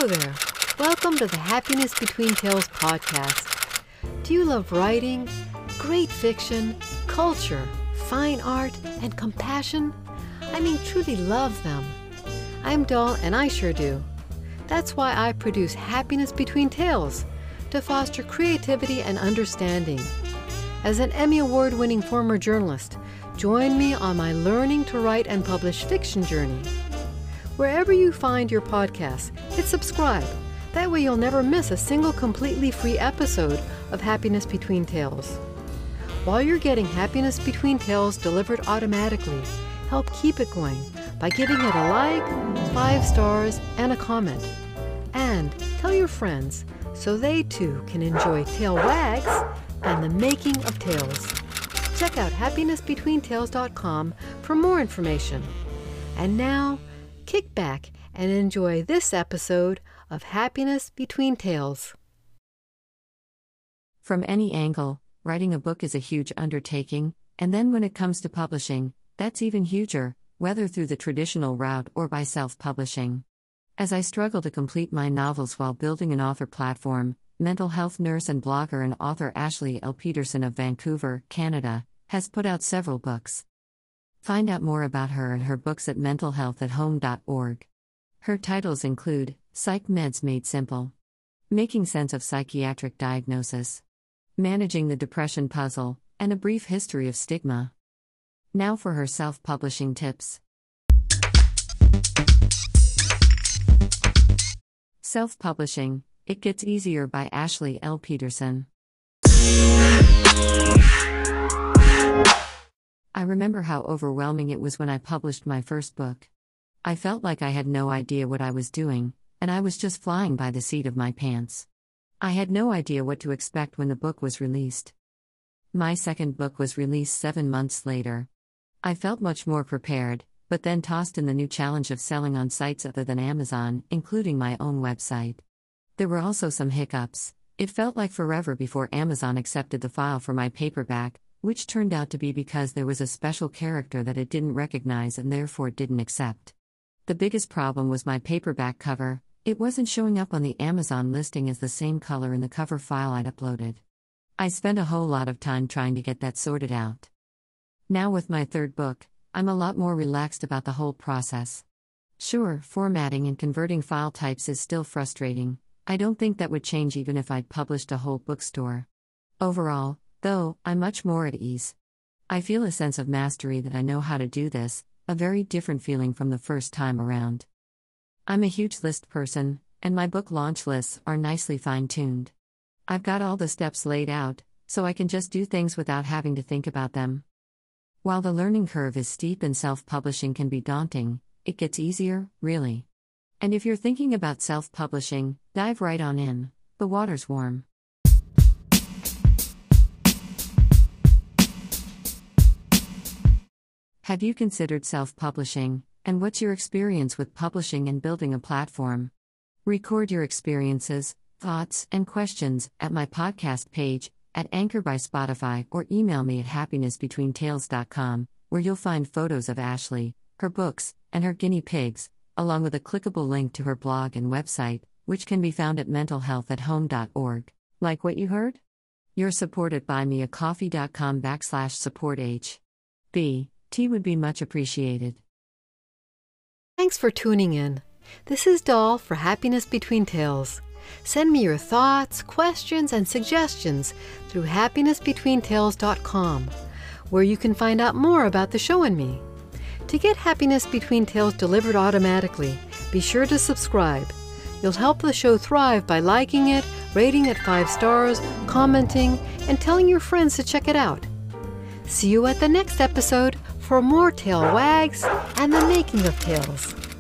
Hello there. Welcome to the Happiness Between Tales podcast. Do you love writing, great fiction, culture, fine art, and compassion? I mean, truly love them. I'm Doll, and I sure do. That's why I produce Happiness Between Tales, to foster creativity and understanding. As an Emmy Award-winning former journalist, join me on my learning to write and publish fiction journey. Wherever you find your podcasts, hit subscribe. That way you'll never miss a single completely free episode of Happiness Between Tales. While you're getting Happiness Between Tales delivered automatically, help keep it going by giving it a like, 5 stars, and a comment. And tell your friends so they too can enjoy Tale Wags and the making of tales. Check out happinessbetweentales.com for more information. And now, kick back and enjoy this episode of Happiness Between Tales. From any angle, writing a book is a huge undertaking, and then when it comes to publishing, that's even huger, whether through the traditional route or by self-publishing. As I struggle to complete my novels while building an author platform, mental health nurse and blogger and author Ashley L. Peterson of Vancouver, Canada, has put out several books. Find out more about her and her books at mentalhealthathome.org. Her titles include Psych Meds Made Simple, Making Sense of Psychiatric Diagnosis, Managing the Depression Puzzle, and A Brief History of Stigma. Now for her self-publishing tips. Self-Publishing, It Gets Easier by Ashley L. Peterson. I remember how overwhelming it was when I published my first book. I felt like I had no idea what I was doing, and I was just flying by the seat of my pants. I had no idea what to expect when the book was released. My second book was released 7 months later. I felt much more prepared, but then tossed in the new challenge of selling on sites other than Amazon, including my own website. There were also some hiccups. It felt like forever before Amazon accepted the file for my paperback, which turned out to be because there was a special character that it didn't recognize and therefore didn't accept. The biggest problem was my paperback cover. It wasn't showing up on the Amazon listing as the same color in the cover file I'd uploaded. I spent a whole lot of time trying to get that sorted out. Now with my third book, I'm a lot more relaxed about the whole process. Sure, formatting and converting file types is still frustrating. I don't think that would change even if I'd published a whole bookstore. Overall, though, I'm much more at ease. I feel a sense of mastery that I know how to do this, a very different feeling from the first time around. I'm a huge list person, and my book launch lists are nicely fine-tuned. I've got all the steps laid out, so I can just do things without having to think about them. While the learning curve is steep and self-publishing can be daunting, it gets easier, really. And if you're thinking about self-publishing, dive right on in. The water's warm. Have you considered self-publishing, and what's your experience with publishing and building a platform? Record your experiences, thoughts, and questions at my podcast page, at Anchor by Spotify, or email me at happinessbetweentales.com, where you'll find photos of Ashley, her books, and her guinea pigs, along with a clickable link to her blog and website, which can be found at mentalhealthathome.org. Like what you heard? Your support at buymeacoffee.com/supporth. Tea would be much appreciated. Thanks for tuning in. This is Doll for Happiness Between Tales. Send me your thoughts, questions, and suggestions through happinessbetweentales.com, where you can find out more about the show and me. To get Happiness Between Tales delivered automatically, be sure to subscribe. You'll help the show thrive by liking it, rating it 5 stars, commenting, and telling your friends to check it out. See you at the next episode for more Tale Wags and the making of tales.